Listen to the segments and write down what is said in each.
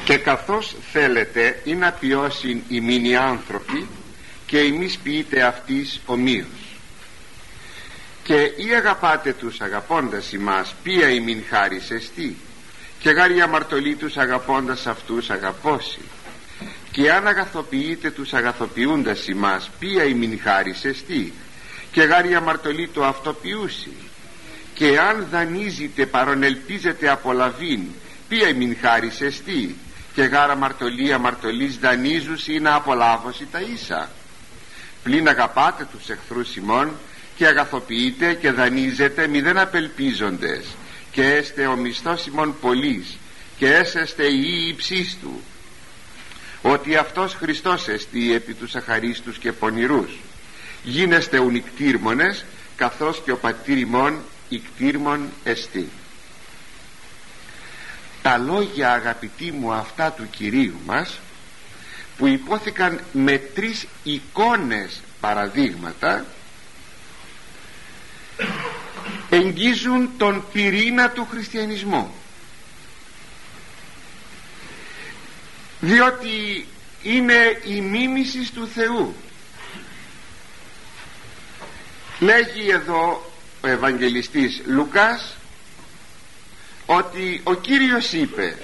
Και καθώς θέλετε ή να ποιώσουν ημίν οι άνθρωποι, και εμείς ποιείτε αυτής ομοίως. Και ή αγαπάτε τους αγαπώντας ημάς, ποια ημίν χάρις εστί, και γάρη αμαρτωλή τους αγαπώντας αυτούς αγαπώσει. Και αν αγαθοποιείτε τους αγαθοποιούντας ημάς, ποια ημίν χάρις εστί, και γάρη αμαρτωλή το αυτοποιούσι. Και αν δανείζετε παρόν ελπίζετε απολαβήν, ποια ημίν χάρις εστί, και γάρα αμαρτωλής δανείζους ή να απολάβωση τα ίσα. Πλην αγαπάτε τους εχθρούς ημών, και αγαθοποιείτε και δανείζετε μηδέν απελπίζοντες, και έστε ο μισθός ημών πολλής, και έσεστε οι υψείς του, ότι αυτός Χριστός εστί επί τους αχαρίστους και πονηρούς. Γίνεστε ουν ικτήρμονες, καθώς και ο πατήρ ημών ικτήρμον εστί. Τα λόγια, αγαπητοί μου, αυτά του Κυρίου μας, που υπόθηκαν με 3 εικόνες παραδείγματα, εγγίζουν τον πυρήνα του χριστιανισμού, διότι είναι η μίμηση του Θεού. Λέγει εδώ ο Ευαγγελιστής Λουκάς ότι ο Κύριος είπε: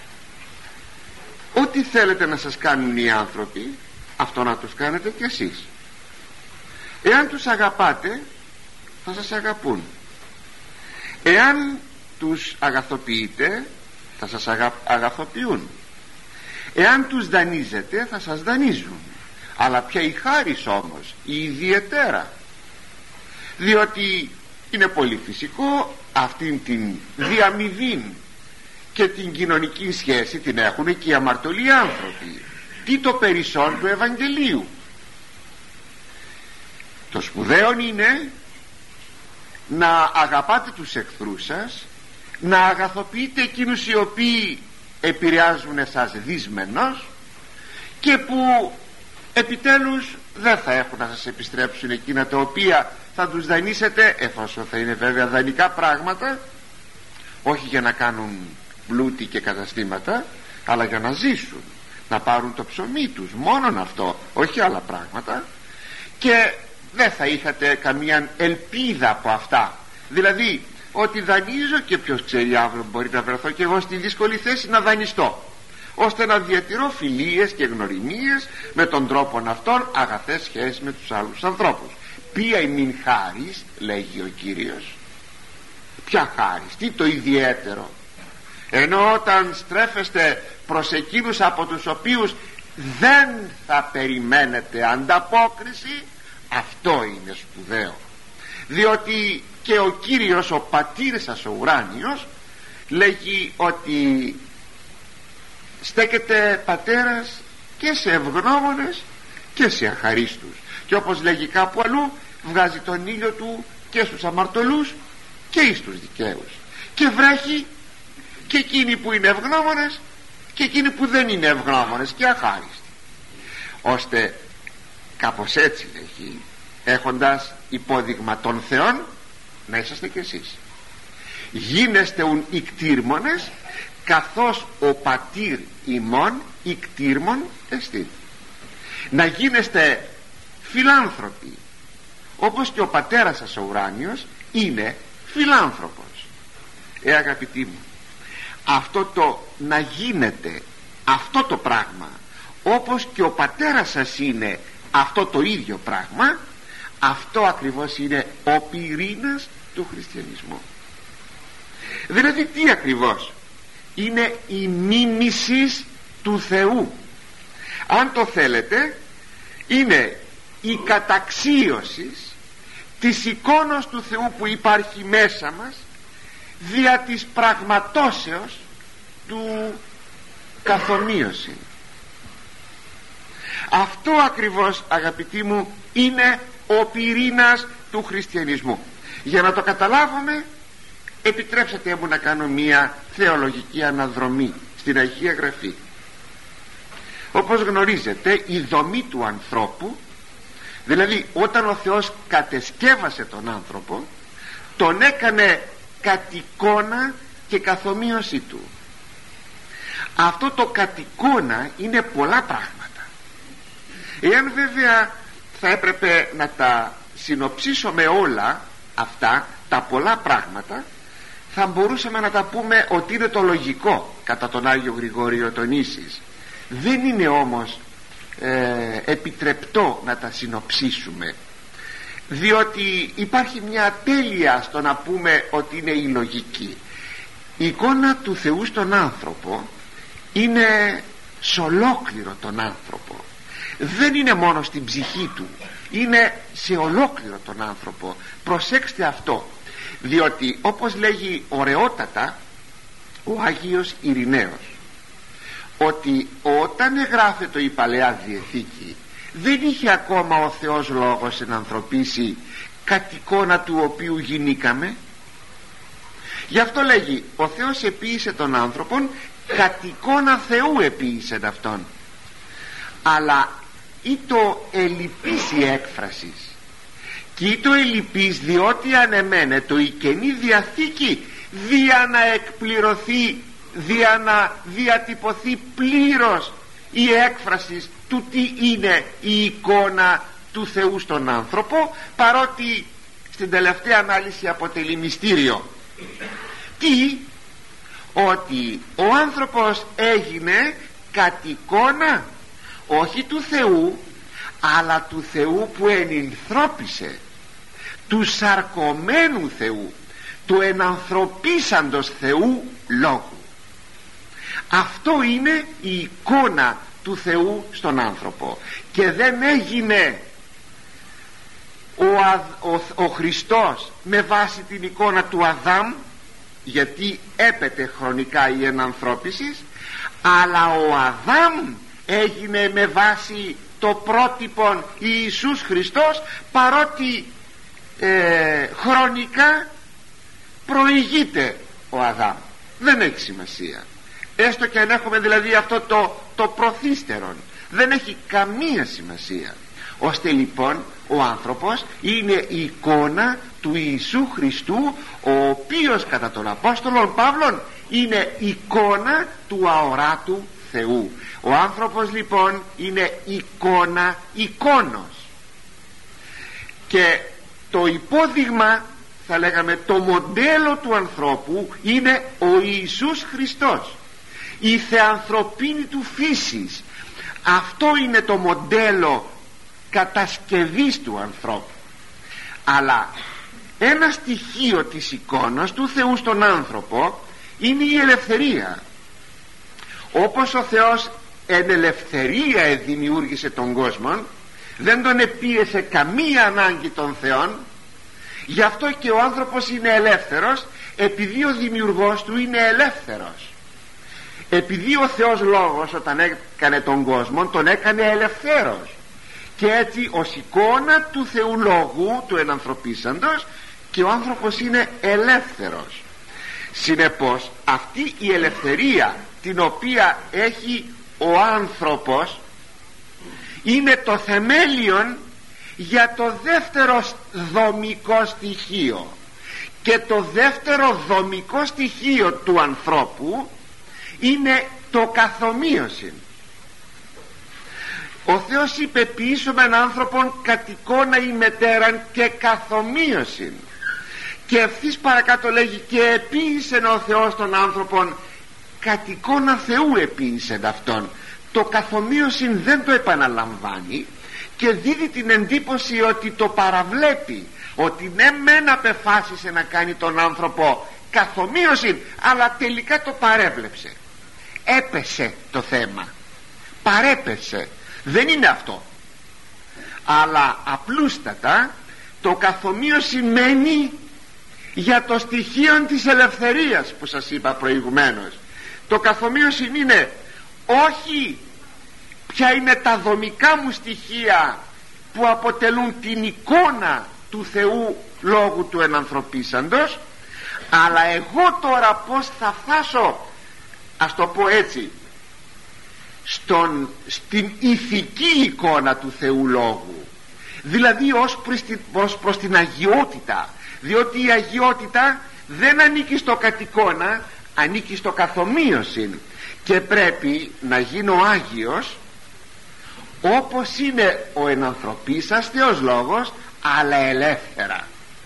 ό,τι θέλετε να σας κάνουν οι άνθρωποι, αυτό να τους κάνετε κι εσείς. Εάν τους αγαπάτε, θα σας αγαπούν. Εάν τους αγαθοποιείτε, θα σας αγαθοποιούν. Εάν τους δανείζετε, θα σας δανείζουν. Αλλά ποια η χάρις όμως, η ιδιαιτέρα, διότι είναι πολύ φυσικό αυτήν την διαμοιβή και την κοινωνική σχέση την έχουν και οι αμαρτωλοί άνθρωποι. Τι το περισσόν του Ευαγγελίου. Το σπουδαίο είναι να αγαπάτε τους εχθρούς σας, να αγαθοποιείτε εκείνους οι οποίοι επηρεάζουν εσάς δυσμενώς και που επιτέλους δεν θα έχουν να σας επιστρέψουν εκείνα τα οποία θα τους δανείσετε, εφόσον θα είναι βέβαια δανεικά πράγματα, όχι για να κάνουν πλούτη και καταστήματα, αλλά για να ζήσουν, να πάρουν το ψωμί τους, μόνον αυτό, όχι άλλα πράγματα. Και δεν θα είχατε καμία ελπίδα από αυτά. Δηλαδή ότι δανείζω και ποιος ξέρει, αύριο μπορεί να βρεθώ και εγώ στη δύσκολη θέση να δανειστώ, ώστε να διατηρώ φιλίες και γνωριμίες με τον τρόπο αυτόν αγαθές σχέσεις με τους άλλους ανθρώπους. Ποια ημίν χάρις, λέγει ο Κύριος. Ποια χάρις, τι το ιδιαίτερο. Ενώ όταν στρέφεστε προς εκείνους από τους οποίους δεν θα περιμένετε ανταπόκριση, αυτό είναι σπουδαίο. Διότι και ο Κύριος, ο πατήρ σας ο ουράνιος, λέγει ότι στέκεται πατέρας και σε ευγνώμονες και σε αχαρίστους, και όπως λέγει κάπου αλλού, βγάζει τον ήλιο του και στους αμαρτωλούς και εις τους δικαίους, και βρέχει και εκείνοι που είναι ευγνώμονες και εκείνοι που δεν είναι ευγνώμονες και αχάριστοι. Ώστε κάπως έτσι λέγει, έχοντας υπόδειγμα των Θεών, να είσαστε κι εσείς. Γίνεστε ουν ικτήρμονες, καθώς ο πατήρ ημών ικτήρμον εστί. Να γίνεστε φιλάνθρωποι, όπως και ο πατέρας σας ο ουράνιος είναι φιλάνθρωπος. Αγαπητοί μου, αυτό το να γίνετε αυτό το πράγμα, όπως και ο πατέρας σας είναι αυτό το ίδιο πράγμα, αυτό ακριβώς είναι ο πυρήνας του χριστιανισμού. Δηλαδή τι ακριβώς? Είναι η μίμηση του Θεού. Αν το θέλετε, είναι η καταξίωση της εικόνας του Θεού που υπάρχει μέσα μας, δια της πραγματώσεως του καθομοίωση. Αυτό ακριβώς, αγαπητοί μου, είναι ο πυρήνας του χριστιανισμού. Για να το καταλάβουμε, επιτρέψατε μου να κάνω μία θεολογική αναδρομή στην Αγία Γραφή. Όπως γνωρίζετε, η δομή του ανθρώπου, δηλαδή όταν ο Θεός κατεσκεύασε τον άνθρωπο, τον έκανε κατ' εικόνα και καθομοίωση του. Αυτό το κατ' είναι πολλά πράγματα. Εάν βέβαια θα έπρεπε να τα συνοψίσουμε όλα αυτά τα πολλά πράγματα, θα μπορούσαμε να τα πούμε ότι είναι το λογικό κατά τον Άγιο Γρηγόριο τον Ίσης. Δεν είναι όμως επιτρεπτό να τα συνοψίσουμε, διότι υπάρχει μια τέλεια στο να πούμε ότι είναι η λογική. Η εικόνα του Θεού στον άνθρωπο είναι σε ολόκληρο τον άνθρωπο, δεν είναι μόνο στην ψυχή του, είναι σε ολόκληρο τον άνθρωπο. Προσέξτε αυτό, διότι όπως λέγει ωραιότατα ο Άγιος Ειρηναίος, ότι όταν εγγράφεται η Παλαιά Διαθήκη δεν είχε ακόμα ο Θεός λόγος ενανθρωπίσει κατ' εικόνα του οποίου γινήκαμε. Γι' αυτό λέγει ο Θεός επίησε τον άνθρωπον κατ' εικόνα Θεού επίησε αυτόν. Αλλά ή το ελλειπής η έκφρασης και ή το ελλειπής διότι ανεμένετο η Καινή Διαθήκη δια να εκπληρωθεί, δια να διατυπωθεί πλήρως η έκφραση του τι είναι η εικόνα του Θεού στον άνθρωπο, παρότι στην τελευταία ανάλυση αποτελεί μυστήριο. Τι? Ότι ο άνθρωπος έγινε κατ' εικόνα όχι του Θεού, αλλά του Θεού που ενυνθρώπισε, του σαρκωμένου Θεού, του ενανθρωπίσαντος Θεού λόγου. Αυτό είναι η εικόνα του Θεού στον άνθρωπο. Και δεν έγινε ο Χριστός με βάση την εικόνα του Αδάμ, γιατί έπεται χρονικά η ενανθρώπιση, αλλά ο Αδάμ έγινε με βάση το πρότυπον Ιησούς Χριστός, παρότι χρονικά προηγείται ο Αδάμ. Δεν έχει σημασία, έστω και αν έχουμε δηλαδή αυτό το προθύστερον, δεν έχει καμία σημασία. Ώστε λοιπόν ο άνθρωπος είναι η εικόνα του Ιησού Χριστού, ο οποίος κατά τον Απόστολο Παύλον είναι εικόνα του αοράτου Θεού. Ο άνθρωπος λοιπόν είναι εικόνα εικόνος, και το υπόδειγμα, θα λέγαμε το μοντέλο του ανθρώπου, είναι ο Ιησούς Χριστός, η θεανθρωπίνη του φύσης. Αυτό είναι το μοντέλο κατασκευής του ανθρώπου. Αλλά ένα στοιχείο της εικόνας του Θεού στον άνθρωπο είναι η ελευθερία. Όπως ο Θεός εν ελευθερία δημιούργησε τον κόσμο, δεν τον επίεσε καμία ανάγκη των Θεών. Γι' αυτό και ο άνθρωπος είναι ελεύθερος, επειδή ο δημιουργός του είναι ελεύθερος. Επειδή ο Θεός Λόγος όταν έκανε τον κόσμο τον έκανε ελευθέρος, και έτσι ως εικόνα του Θεού Λόγου, του ενανθρωπίσαντος, και ο άνθρωπος είναι ελεύθερος. Συνεπώς αυτή η ελευθερία την οποία έχει ο άνθρωπος είναι το θεμέλιον για το δεύτερο δομικό στοιχείο. Και το δεύτερο δομικό στοιχείο του ανθρώπου είναι το καθομοίωση. Ο Θεός είπε ποιήσομεν άνθρωπον κατ' εικόνα ημετέραν και καθομοίωση, και ευθύς παρακάτω λέγει και επίησεν ο Θεός τον άνθρωπον κατ' εικόνα Θεού επίησεν αυτόν. Το καθομοίωση δεν το επαναλαμβάνει και δίδει την εντύπωση ότι το παραβλέπει, ότι ναι μεν απεφάσισε να κάνει τον άνθρωπο καθομοίωση, αλλά τελικά το παρέβλεψε. Έπεσε το θέμα, παρέπεσε. Δεν είναι αυτό, αλλά απλούστατα το καθομοίωση μένει για το στοιχείο της ελευθερίας που σας είπα προηγουμένως. Το καθομοίωση είναι όχι ποια είναι τα δομικά μου στοιχεία που αποτελούν την εικόνα του Θεού Λόγου του ενανθρωπίσαντος, αλλά εγώ τώρα πως θα φτάσω, ας το πω έτσι, στην ηθική εικόνα του Θεού Λόγου, δηλαδή ως προς την αγιότητα, διότι η αγιότητα δεν ανήκει στο κατ' εικόνα, ανήκει στο καθομοίωση, και πρέπει να γίνω Άγιος όπως είναι ο ενανθρωπίσας Θεός Λόγος, αλλά ελεύθερα.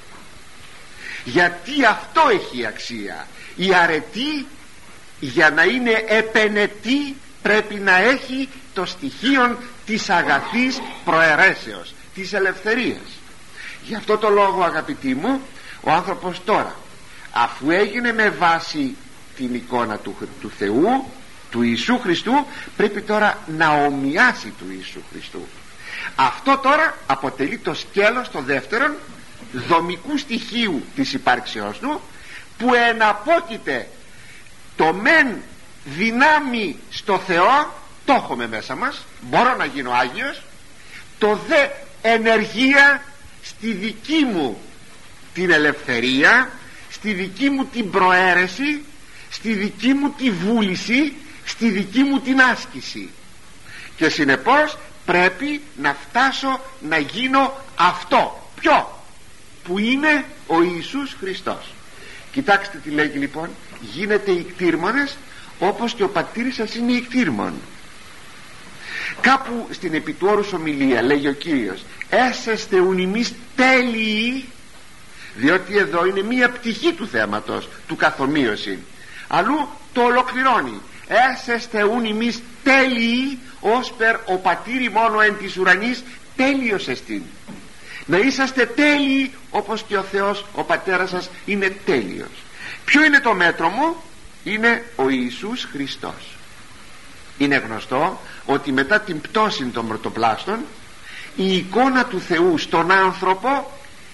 Γιατί αυτό έχει αξία. Η αρετή, για να είναι επενετή, πρέπει να έχει το στοιχείο της αγαθής προαιρέσεως, της ελευθερίας. Γι' αυτό το λόγο, αγαπητοί μου, ο άνθρωπος τώρα, αφού έγινε με βάση την εικόνα του Θεού, του Ιησού Χριστού, πρέπει τώρα να ομοιάσει του Ιησού Χριστού. Αυτό τώρα αποτελεί το σκέλος το δεύτερον δομικού στοιχείου της υπάρξεώς του, που εναπόκειται το μεν δυνάμει στο Θεό, το έχουμε μέσα μας, μπορώ να γίνω Άγιος, το δε ενεργεία στη δική μου την ελευθερία, στη δική μου την προαίρεση, στη δική μου τη βούληση, στη δική μου την άσκηση. Και συνεπώς πρέπει να φτάσω να γίνω αυτό. Ποιο? Που είναι ο Ιησούς Χριστός. Κοιτάξτε τι λέγει λοιπόν: γίνετε ικτήρμονες όπως και ο πατήρης σας είναι ικτήρμον. Κάπου στην επί του όρους ομιλία λέγει ο Κύριος: έσεστε ουν ημείς τέλειοι, διότι εδώ είναι μία πτυχή του θέματος, του καθομοίωση. Αλλού το ολοκληρώνει: έσεστε ουν ημείς τέλειοι, όσπερ ο πατήρι μόνο εν της ουρανής τέλειος εστίν. Να είσαστε τέλειοι όπως και ο Θεός ο πατέρας σας είναι τέλειος. Ποιο είναι το μέτρο μου? Είναι ο Ιησούς Χριστός. Είναι γνωστό ότι μετά την πτώση των πρωτοπλάστων η εικόνα του Θεού στον άνθρωπο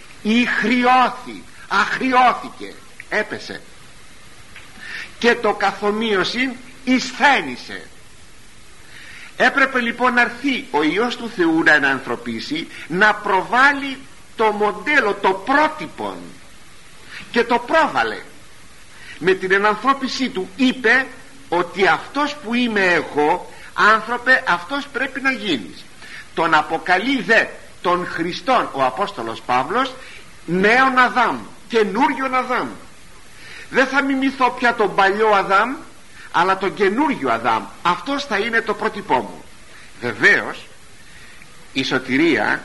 αχριώθηκε, έπεσε, και το καθομοίωση εισθένησε. Έπρεπε λοιπόν να έρθει ο Υιός του Θεού να ενανθρωπίσει, να προβάλλει το μοντέλο, το πρότυπο, και το πρόβαλε. Με την ενανθρώπισή του είπε ότι αυτός που είμαι εγώ, άνθρωπε, αυτός πρέπει να γίνεις. Τον αποκαλεί δε τον Χριστόν ο Απόστολος Παύλος νέον Αδάμ, καινούριον Αδάμ. Δεν θα μιμηθώ πια τον παλιό Αδάμ, αλλά τον καινούριο Αδάμ. Αυτός θα είναι το πρότυπό μου. Βεβαίως η σωτηρία,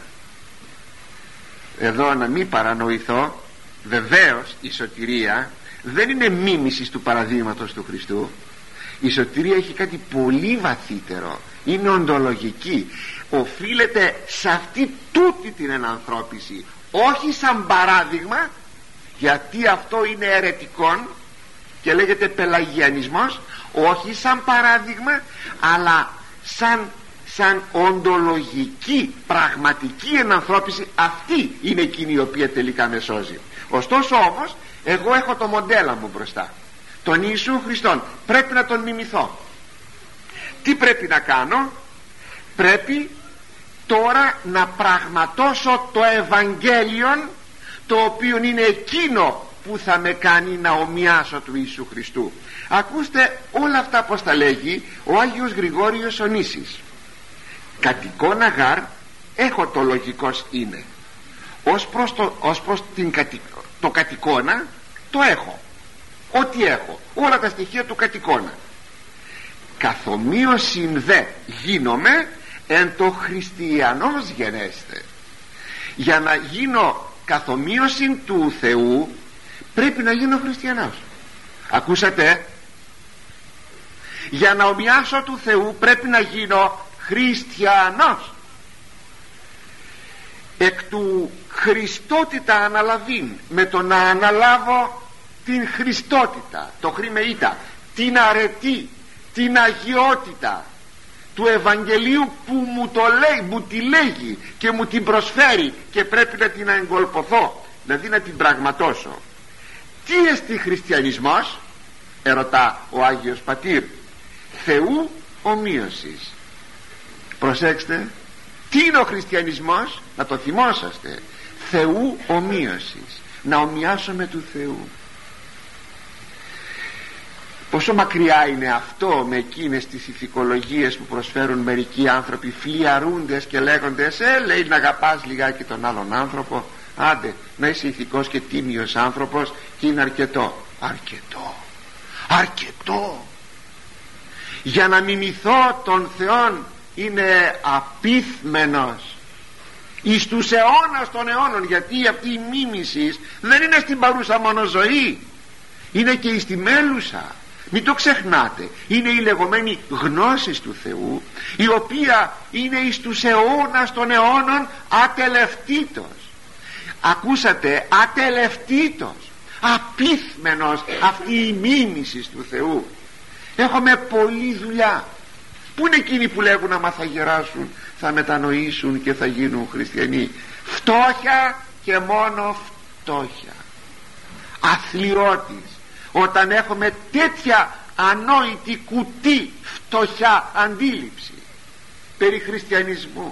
εδώ να μην παρανοηθώ, βεβαίως η σωτηρία δεν είναι μίμησης του παραδείγματος του Χριστού. Η σωτηρία έχει κάτι πολύ βαθύτερο, είναι οντολογική, οφείλεται σε αυτή τούτη την ενανθρώπιση, όχι σαν παράδειγμα, γιατί αυτό είναι αιρετικόν και λέγεται πελαγιανισμός, όχι σαν παράδειγμα, αλλά σαν οντολογική πραγματική ενανθρώπιση. Αυτή είναι εκείνη η οποία τελικά με σώζει. Ωστόσο όμως εγώ έχω το μοντέλα μου μπροστά, τον Ιησού Χριστόν, πρέπει να τον μιμηθώ. Τι πρέπει να κάνω? Πρέπει τώρα να πραγματώσω το Ευαγγέλιον, το οποίο είναι εκείνο που θα με κάνει να ομοιάσω του Ιησού Χριστού. Ακούστε όλα αυτά πως τα λέγει ο Άγιος Γρηγόριος ο Νήσης. Κατ' εικόνα γάρ έχω το λογικός είναι, ως προς το κατ' εικόνα το έχω, ό,τι έχω, όλα τα στοιχεία του κατ' εικόνα. Καθομοίωσιν δε γίνομαι εν το χριστιανός γενέστε. Για να γίνω καθομοίωσιν του Θεού πρέπει να γίνω χριστιανός. Ακούσατε? Για να ομοιάσω του Θεού πρέπει να γίνω χριστιανός. Εκ του χριστότητα αναλαβήν, με το να αναλάβω την χριστότητα, το χρημεΐτα, την αρετή, την αγιότητα του Ευαγγελίου που μου το λέει, μου τη λέγει και μου την προσφέρει, και πρέπει να την εγκολποθώ, δηλαδή να την πραγματώσω. Τι εστί χριστιανισμός? Ερωτά ο Άγιος Πατήρ. Θεού ομοίωσης. Προσέξτε, τι είναι ο χριστιανισμός? Να το θυμόσαστε. Θεού ομοίωσης, να ομοιάσουμε του Θεού. Πόσο μακριά είναι αυτό με εκείνες τις ηθικολογίες που προσφέρουν μερικοί άνθρωποι, φλιαρούντες και λέγοντες λέει να αγαπάς λιγάκι τον άλλον άνθρωπο, άντε να είσαι ηθικός και τίμιος άνθρωπος και είναι αρκετό. Αρκετό. Για να μιμηθώ τον Θεόν είναι απίθμενος εις τους αιώνας των αιώνων, γιατί αυτή η μίμηση δεν είναι στην παρούσα μόνο ζωή, είναι και εις τη μέλουσα. Μην το ξεχνάτε, είναι η λεγόμενη γνώση του Θεού, η οποία είναι εις τους αιώνας των αιώνων ατελευτήτως. Ακούσατε, ατελευτήτως, απίθμενος αυτή η μίμηση του Θεού. Έχουμε πολλή δουλειά. Πού είναι εκείνοι που λέγουν άμα θα γεράσουν θα μετανοήσουν και θα γίνουν χριστιανοί? Φτώχεια και μόνο φτώχεια. Αθλιώτης. Όταν έχουμε τέτοια ανόητη κουτί φτωχιά αντίληψη περί χριστιανισμού.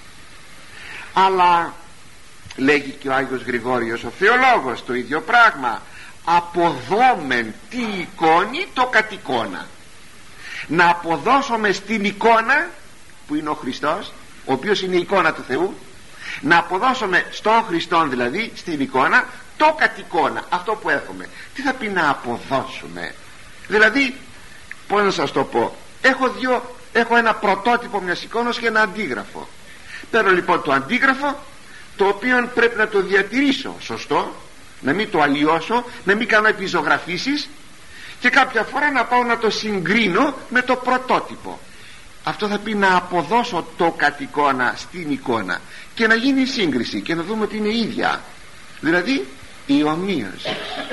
Αλλά λέγει και ο Άγιος Γρηγόριος ο θεολόγος το ίδιο πράγμα: αποδόμεν τη εικόνη το κατ' εικόνα. Να αποδώσουμε στην εικόνα που είναι ο Χριστός, ο οποίος είναι η εικόνα του Θεού, να αποδώσουμε στον Χριστόν, δηλαδή στην εικόνα, το κατ' εικόνα, αυτό που έχουμε. Τι θα πει να αποδώσουμε? Δηλαδή, πώς να σας το πω, έχω ένα πρωτότυπο μιας εικόνας και ένα αντίγραφο. Παίρνω λοιπόν το αντίγραφο, το οποίο πρέπει να το διατηρήσω σωστό, να μην το αλλοιώσω, να μην κάνω επιζωγραφίσεις, και κάποια φορά να πάω να το συγκρίνω με το πρωτότυπο. Αυτό θα πει να αποδώσω το κατ' εικόνα στην εικόνα και να γίνει η σύγκριση και να δούμε ότι είναι ίδια, δηλαδή η ομοίωση.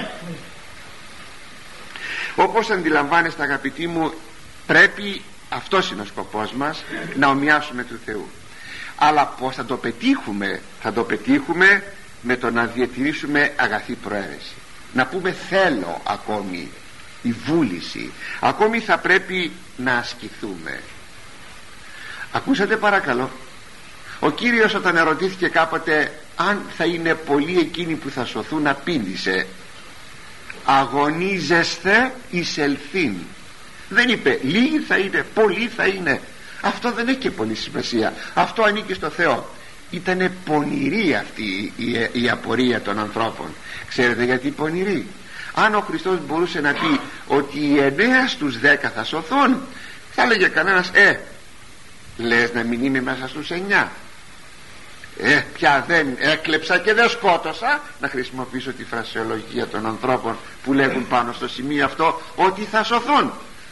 Όπως αντιλαμβάνεστε αγαπητοί μου, πρέπει, αυτός είναι ο σκοπός μας, να ομοιάσουμε του Θεού. Αλλά πως θα το πετύχουμε? Θα το πετύχουμε με το να διατηρήσουμε αγαθή προαίρεση, να πούμε θέλω ακόμη, η βούληση, ακόμη θα πρέπει να ασκηθούμε. Ακούσατε παρακαλώ, ο Κύριος όταν ερωτήθηκε κάποτε αν θα είναι πολλοί εκείνοι που θα σωθούν, απήντησε: αγωνίζεστε εις ελθύν. Δεν είπε λίγοι θα είναι, πολλοί θα είναι. Αυτό δεν έχει και πολύ σημασία, αυτό ανήκει στο Θεό. Ήτανε πονηρή αυτή η απορία των ανθρώπων. Ξέρετε γιατί πονηρή? Αν ο Χριστός μπορούσε να πει ότι οι 9 στους 10 θα σωθούν, θα έλεγε κανένας λες να μην είμαι μέσα στους 9? Πια δεν έκλεψα και δεν σκότωσα, να χρησιμοποιήσω τη φρασεολογία των ανθρώπων που λέγουν πάνω στο σημείο αυτό ότι θα σωθούν.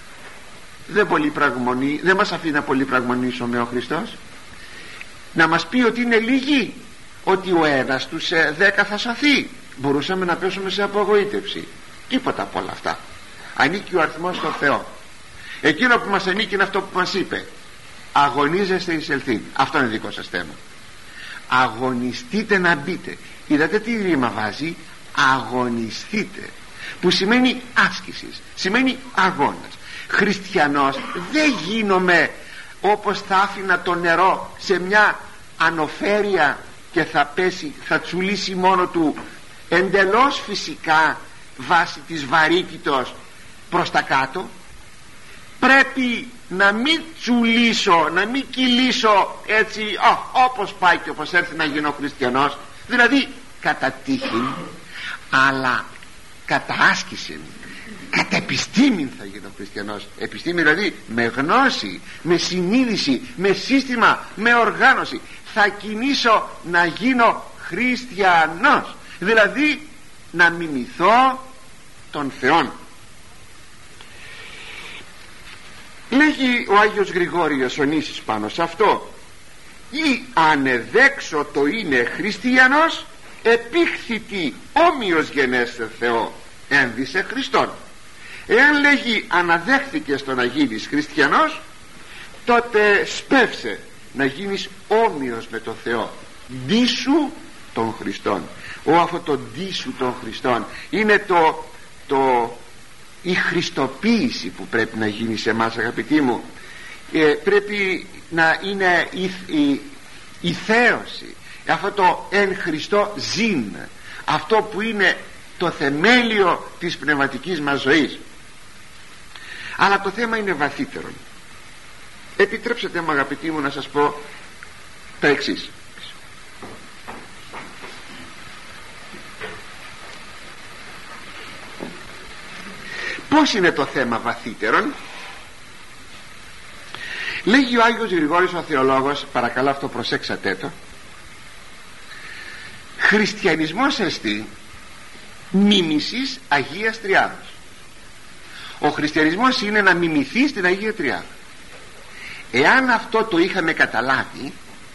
Δεν μας αφήνει να πολύ πραγμονήσουμε ο Χριστός, να μας πει ότι είναι λίγοι, ότι ο ένας στους 10 θα σωθεί. Μπορούσαμε να πέσουμε σε απογοήτευση. Τίποτα από όλα αυτά. Ανήκει ο αριθμός στο Θεό. Εκείνο που μας ανήκει είναι αυτό που μας είπε: αγωνίζεστε εις ελθύν. Αυτό είναι δικό σας θέμα. Αγωνιστείτε να μπείτε. Είδατε τι ρήμα βάζει? Αγωνιστείτε, που σημαίνει άσκησης, σημαίνει αγώνας. Χριστιανός δεν γίνομαι όπως θα άφηνα το νερό σε μια ανοφέρεια και θα πέσει, θα τσουλήσει μόνο του εντελώς φυσικά βάσει της βαρύτητος προς τα κάτω. Πρέπει να μην τσουλήσω, να μην κυλήσω έτσι όπως πάει και όπως έρθει να γίνω χριστιανός, δηλαδή κατά τύχη, αλλά κατά άσκηση, κατά επιστήμη θα γίνω χριστιανός. Επιστήμη δηλαδή με γνώση, με συνείδηση, με σύστημα, με οργάνωση. Θα κινήσω να γίνω χριστιανός, δηλαδή να μιμηθώ τον Θεόν. Λέγει ο Άγιος Γρηγόριος ο Νήσης πάνω σε αυτό: ή ανεδέξω το είναι χριστιανός, επίχθητη όμοιος γενέστε Θεό, ένδυσε Χριστόν. Εάν λέγει αναδέχθηκε στο να γίνεις χριστιανός, τότε σπεύσε να γίνεις όμοιος με τον Θεό, ντύσου των Χριστών. Αυτό το ντύσου των Χριστών είναι η χριστοποίηση που πρέπει να γίνει σε εμάς, αγαπητοί μου. Πρέπει να είναι η θέωση, αυτό το εν Χριστώ ζήν, αυτό που είναι το θεμέλιο της πνευματικής μας ζωής. Αλλά το θέμα είναι βαθύτερο. Επιτρέψτε μου αγαπητοί μου να σας πω τα εξής. Πώς είναι το θέμα βαθύτερον? Λέγει ο Άγιος Γρηγόρης ο Θεολόγος, παρακαλώ αυτό προσέξατε το, χριστιανισμός εστί μίμησης Αγίας Τριάδος. Ο χριστιανισμός είναι να μιμηθεί στην Αγία Τριάδα. Εάν αυτό το είχαμε καταλάβει,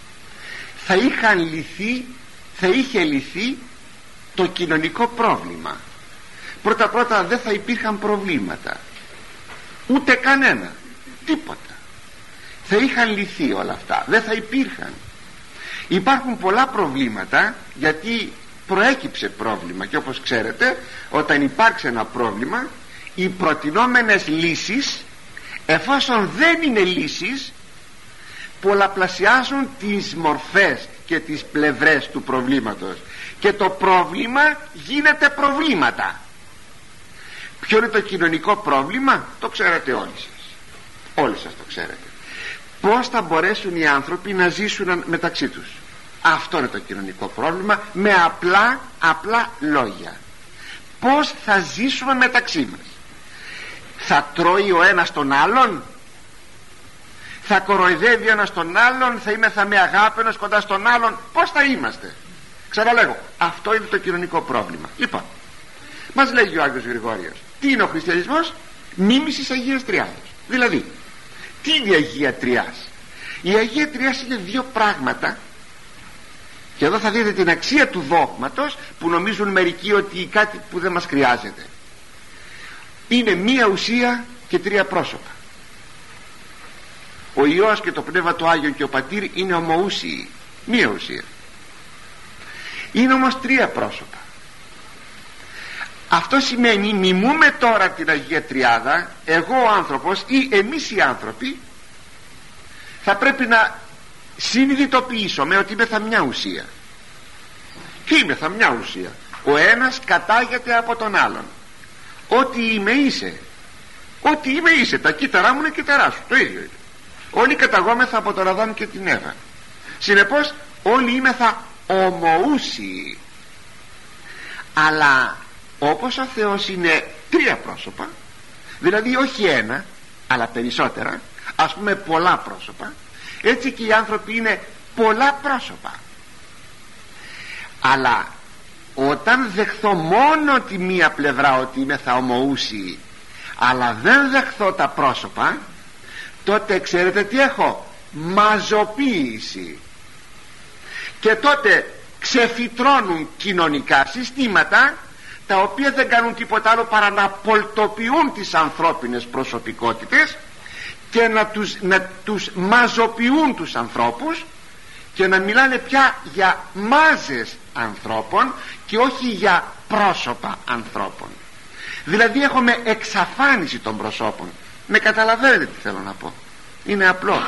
θα είχε λυθεί το κοινωνικό πρόβλημα. Πρώτα δεν θα υπήρχαν προβλήματα, ούτε κανένα, τίποτα. Θα είχαν λυθεί όλα αυτά, δεν θα υπήρχαν. Υπάρχουν πολλά προβλήματα, γιατί προέκυψε πρόβλημα, και όπως ξέρετε, όταν υπάρξει ένα πρόβλημα, οι προτινόμενες λύσεις, εφόσον δεν είναι λύσεις, πολλαπλασιάζουν τις μορφές και τις πλευρές του προβλήματος, και το πρόβλημα γίνεται προβλήματα. Ποιο είναι το κοινωνικό πρόβλημα? Το ξέρετε όλοι σας το ξέρετε. Πώς θα μπορέσουν οι άνθρωποι να ζήσουν μεταξύ τους? Αυτό είναι το κοινωνικό πρόβλημα, με απλά λόγια. Πώς θα ζήσουμε μεταξύ μας? Θα τρώει ο ένας τον άλλον? Θα κοροϊδεύει ο ένας τον άλλον? Θα είμαστε με αγάπη ένας κοντά στον άλλον? Πώς θα είμαστε? Ξαναλέγω, αυτό είναι το κοινωνικό πρόβλημα. Λοιπόν, μας λέγει ο Άγιος Γρηγόριος, τι είναι ο χριστιανισμός? Μίμησης Αγίας Τριάδος. Δηλαδή, τι είναι η Αγία Τριάς? Η Αγία Τριάς είναι δύο πράγματα, και εδώ θα δείτε την αξία του δόγματος, που νομίζουν μερικοί ότι κάτι που δεν μας χρειάζεται. Είναι μία ουσία και τρία πρόσωπα. Ο Υιός και το Πνεύμα το Άγιο και ο Πατήρ είναι ομοούσιοι, μία ουσία. Είναι όμως τρία πρόσωπα. Αυτό σημαίνει, μιμούμε τώρα την Αγία Τριάδα, εγώ ο άνθρωπος ή εμείς οι άνθρωποι, θα πρέπει να συνειδητοποιήσουμε ότι είμαι θα μια ουσία. Και είμαι θα μια ουσία. Ο ένας κατάγεται από τον άλλον. Ό,τι είμαι είσαι. Ό,τι είμαι είσαι. Τα κύτταρά μου είναι κύτταρά σου. Το ίδιο είναι. Όλοι καταγόμεθα από τον Αδάμ και την Εύα. Συνεπώς όλοι είμεθα ομοούσιοι. Αλλά όπως ο Θεός είναι τρία πρόσωπα, δηλαδή όχι ένα αλλά περισσότερα, ας πούμε πολλά πρόσωπα, έτσι και οι άνθρωποι είναι πολλά πρόσωπα. Αλλά όταν δεχθώ μόνο τη μία πλευρά, ότι είμαι θα ομοούσιοι, αλλά δεν δεχθώ τα πρόσωπα, τότε ξέρετε τι έχω? Μαζοποίηση. Και τότε ξεφυτρώνουν κοινωνικά συστήματα, τα οποία δεν κάνουν τίποτα άλλο παρά να πολτοποιούν τις ανθρώπινες προσωπικότητες και να τους μαζοποιούν τους ανθρώπους, και να μιλάνε πια για μάζες ανθρώπων και όχι για πρόσωπα ανθρώπων. Δηλαδή έχουμε εξαφάνιση των προσώπων. Με καταλαβαίνετε τι θέλω να πω? Είναι απλό.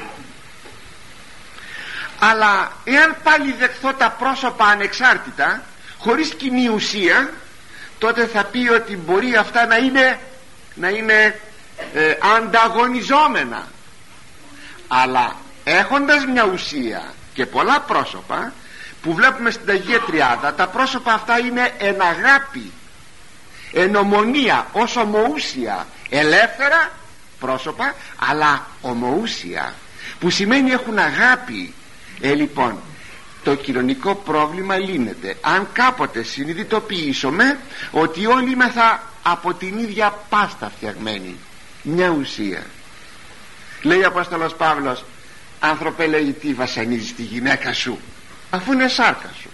Αλλά εάν πάλι δεχθώ τα πρόσωπα ανεξάρτητα, χωρίς κοινή ουσία, τότε θα πει ότι μπορεί αυτά να είναι ανταγωνιζόμενα. Αλλά έχοντας μια ουσία και πολλά πρόσωπα, που βλέπουμε στην Αγία Τριάδα, τα πρόσωπα αυτά είναι εν αγάπη, εν ομονία, ως ομοούσια, ελεύθερα πρόσωπα, αλλά ομοούσια, που σημαίνει έχουν αγάπη. Λοιπόν, το κοινωνικό πρόβλημα λύνεται αν κάποτε συνειδητοποιήσουμε ότι όλοι είμαστε από την ίδια πάστα φτιαγμένοι, μια ουσία. Λέει ο Απόστολος Παύλος, άνθρωπε, λέει, τι βασανίζεις τη γυναίκα σου αφού είναι σάρκα σου?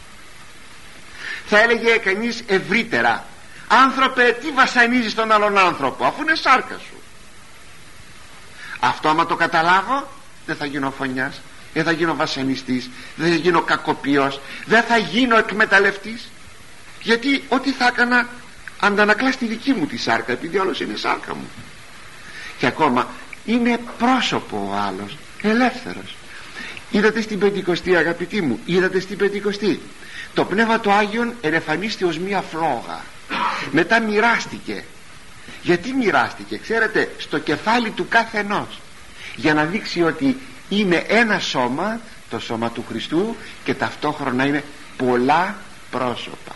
Θα έλεγε κανείς ευρύτερα, άνθρωπε, τι βασανίζεις τον άλλον άνθρωπο αφού είναι σάρκα σου? Αυτό άμα το καταλάβω, δεν θα γίνω φωνιάς, δεν θα γίνω βασανιστής, δεν θα γίνω κακοποιός, δεν θα γίνω εκμεταλλευτής. Γιατί ό,τι θα έκανα αντανακλά στη δική μου τη σάρκα, επειδή όλος είναι σάρκα μου. Και ακόμα είναι πρόσωπο ο άλλος, ελεύθερος. Είδατε στην Πεντηκοστή, αγαπητοί μου, είδατε στην Πεντηκοστή, το Πνεύμα του Άγιον ενεφανίστηκε ως μία φλόγα, μετά μοιράστηκε. Γιατί μοιράστηκε? Ξέρετε, στο κεφάλι του καθενός, για να δείξει ότι είναι ένα σώμα, το σώμα του Χριστού, και ταυτόχρονα είναι πολλά πρόσωπα.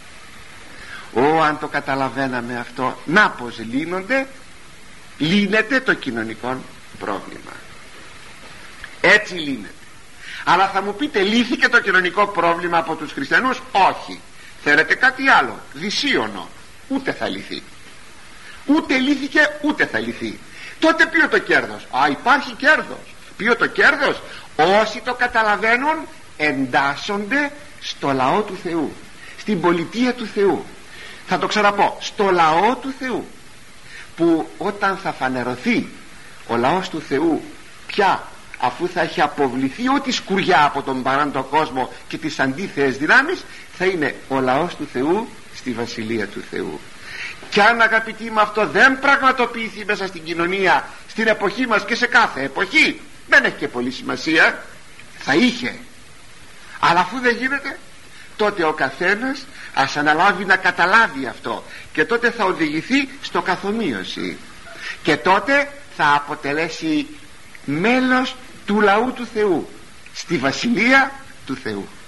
Αν το καταλαβαίναμε αυτό, να πως λύνεται το κοινωνικό πρόβλημα. Έτσι λύνεται. Αλλά θα μου πείτε, λύθηκε το κοινωνικό πρόβλημα από τους χριστιανούς? Όχι. Θέλετε κάτι άλλο, δυσίωνο? Ούτε θα λυθεί. Ούτε λύθηκε, ούτε θα λυθεί. Τότε ποιο το κέρδος? Υπάρχει κέρδος. Ποιο το κέρδος? Όσοι το καταλαβαίνουν εντάσσονται στο λαό του Θεού, στην πολιτεία του Θεού. Θα το ξαναπώ, στο λαό του Θεού, που όταν θα φανερωθεί ο λαός του Θεού πια, αφού θα έχει αποβληθεί ό,τι σκουριά από τον παράντο κόσμο και τις αντίθεες δυνάμεις, θα είναι ο λαός του Θεού στη Βασιλεία του Θεού. Και αν, αγαπητοί μου, αυτό δεν πραγματοποιηθεί μέσα στην κοινωνία, στην εποχή μας και σε κάθε εποχή, δεν έχει και πολύ σημασία. Θα είχε. Αλλά αφού δεν γίνεται, τότε ο καθένας ας αναλάβει να καταλάβει αυτό, και τότε θα οδηγηθεί στο καθομοίωση, και τότε θα αποτελέσει μέλος του λαού του Θεού στη Βασιλεία του Θεού.